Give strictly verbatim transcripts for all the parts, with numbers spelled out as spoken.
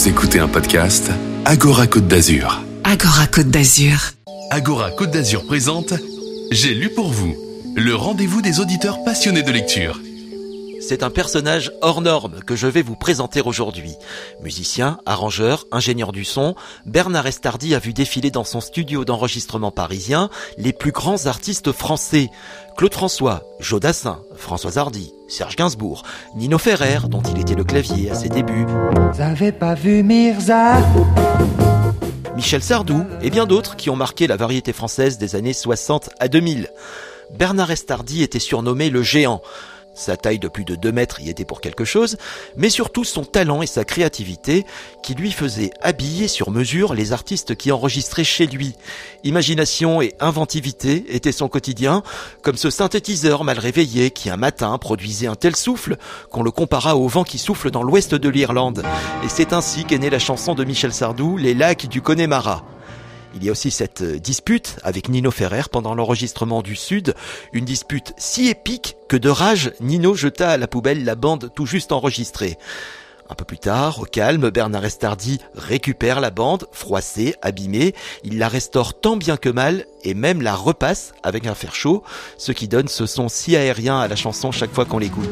Vous écoutez un podcast Agora Côte d'Azur. Agora Côte d'Azur. Agora Côte d'Azur présente J'ai lu pour vous, le rendez-vous des auditeurs passionnés de lecture. C'est un personnage hors norme que je vais vous présenter aujourd'hui. Musicien, arrangeur, ingénieur du son, Bernard Estardi a vu défiler dans son studio d'enregistrement parisien les plus grands artistes français. Claude François, Joe Dassin, Françoise Hardy, Serge Gainsbourg, Nino Ferrer, dont il était le clavier à ses débuts. Vous avez pas vu Mirza ? Michel Sardou et bien d'autres qui ont marqué la variété française des années soixante à deux mille. Bernard Estardi était surnommé le géant. Sa taille de plus de deux mètres y était pour quelque chose, mais surtout son talent et sa créativité qui lui faisaient habiller sur mesure les artistes qui enregistraient chez lui. Imagination et inventivité étaient son quotidien, comme ce synthétiseur mal réveillé qui un matin produisait un tel souffle qu'on le compara au vent qui souffle dans l'ouest de l'Irlande. Et c'est ainsi qu'est née la chanson de Michel Sardou, Les lacs du Connemara. Il y a aussi cette dispute avec Nino Ferrer pendant l'enregistrement du Sud, une dispute si épique que de rage, Nino jeta à la poubelle la bande tout juste enregistrée. Un peu plus tard, au calme, Bernard Estardi récupère la bande, froissée, abîmée, il la restaure tant bien que mal et même la repasse avec un fer chaud, ce qui donne ce son si aérien à la chanson chaque fois qu'on l'écoute.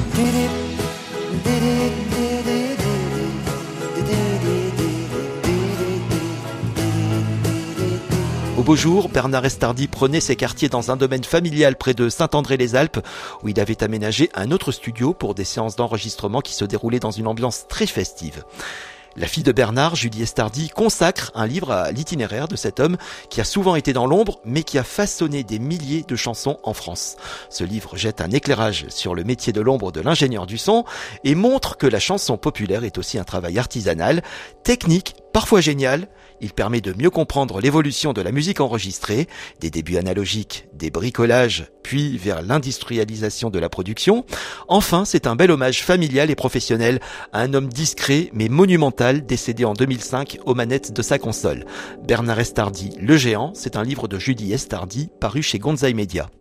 Au beau jour, Bernard Estardi prenait ses quartiers dans un domaine familial près de Saint-André-les-Alpes où il avait aménagé un autre studio pour des séances d'enregistrement qui se déroulaient dans une ambiance très festive. La fille de Bernard, Julie Estardi, consacre un livre à l'itinéraire de cet homme qui a souvent été dans l'ombre mais qui a façonné des milliers de chansons en France. Ce livre jette un éclairage sur le métier de l'ombre de l'ingénieur du son et montre que la chanson populaire est aussi un travail artisanal, technique, parfois génial. Il permet de mieux comprendre l'évolution de la musique enregistrée, des débuts analogiques, des bricolages, puis vers l'industrialisation de la production. Enfin, c'est un bel hommage familial et professionnel à un homme discret mais monumental décédé en deux mille cinq aux manettes de sa console. Bernard Estardi, le géant, c'est un livre de Julie Estardi paru chez Gonzaï Média.